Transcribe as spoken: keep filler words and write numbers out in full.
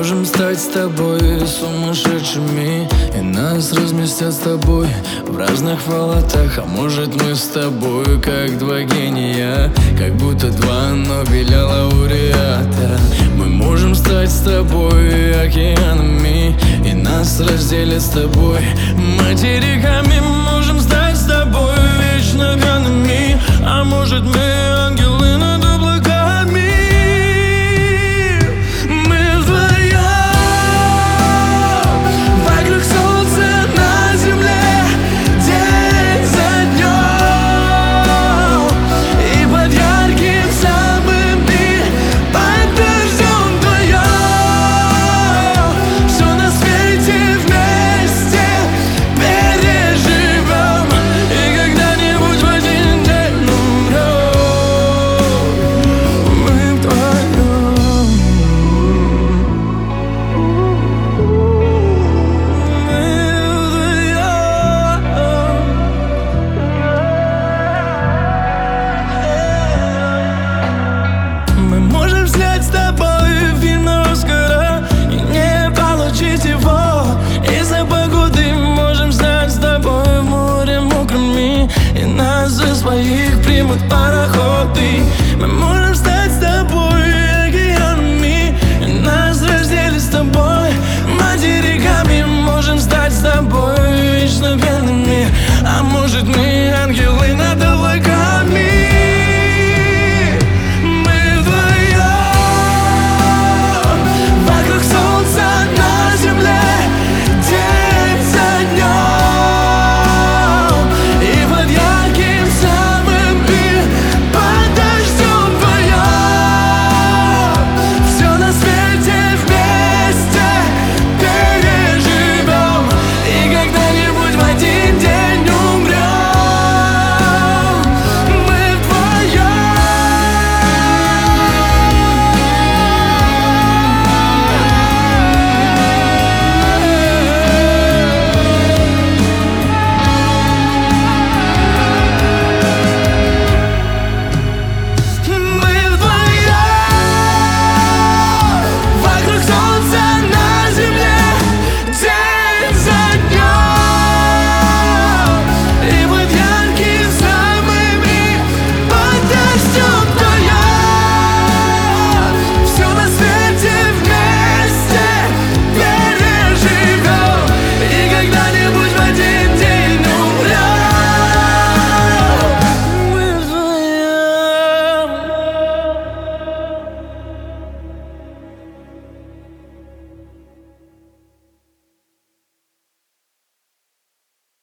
можем стать с тобой сумасшедшими, и нас разместят с тобой в разных палатах. А может мы с тобой как два гения, как будто два Нобеля лауреата. Мы можем стать с тобой океанами, и нас разделят с тобой материками. Можем стать с тобой вечно гранами, а может мы